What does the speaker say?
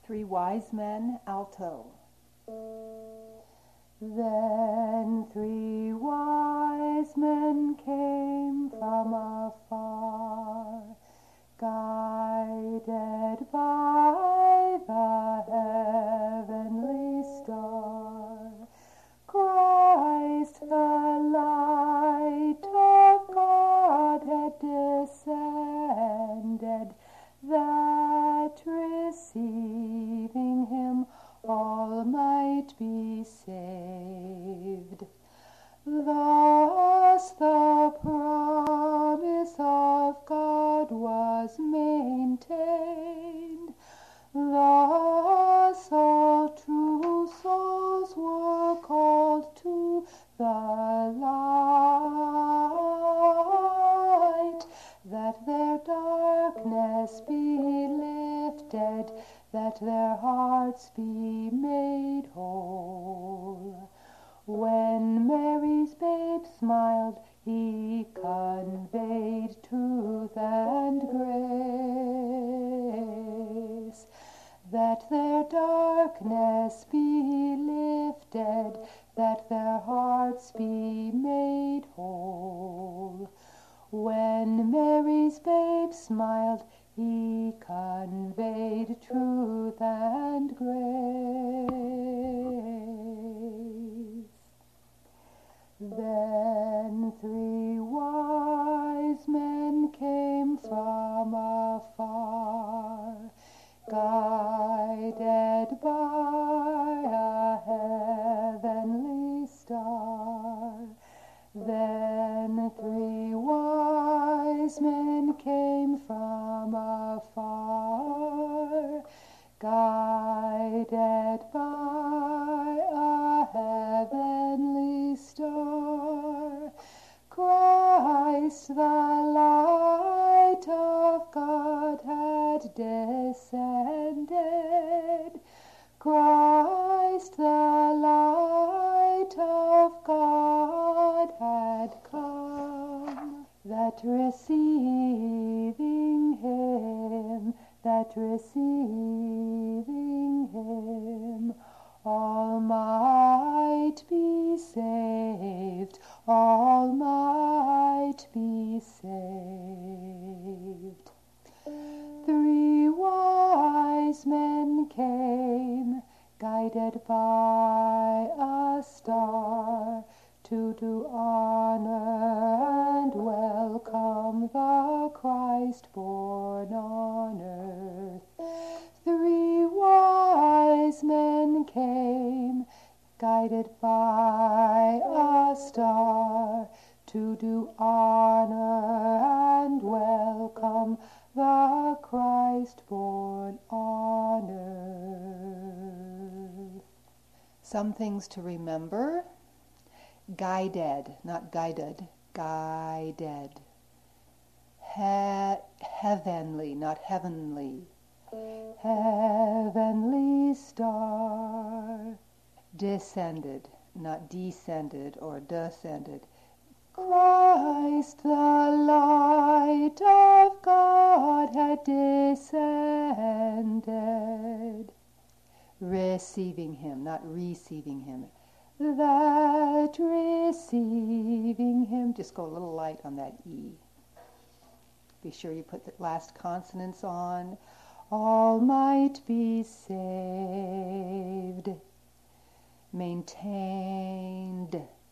Three Wise Men, alto. Then three wise men came from afar, guided by the heavenly star. Christ, the light of God, had descended, that receiving him all might be saved. Thus the promise of God was maintained. Thus all true souls were called to the light, that their darkness be lifted, that their hearts be made whole. When Mary's babe smiled, he conveyed truth and grace, that their darkness be lifted, that their hearts be made whole. When Mary's babe smiled, he conveyed truth and grace. Then three wise men came from afar, guided by a heavenly star. Then three wise men came from afar, guided by a heavenly star. Christ, the light of God, had descended. Christ, the light of God, had come, that receiving him, all might be saved, all might be saved. Three wise men came, guided by a star, to do honor and welcome the Christ born on earth. Three wise men came, guided by a star, to do honor and welcome the Christ born on earth. Some things to remember. Guided, not guided, guided. Heavenly, not heavenly. Heavenly star. Descended, not descended or descended. Christ, the light of God, had descended. Receiving him, not receiving him. That receiving him, just go a little light on that E. Be sure you put the last consonants on. All might be saved, maintained.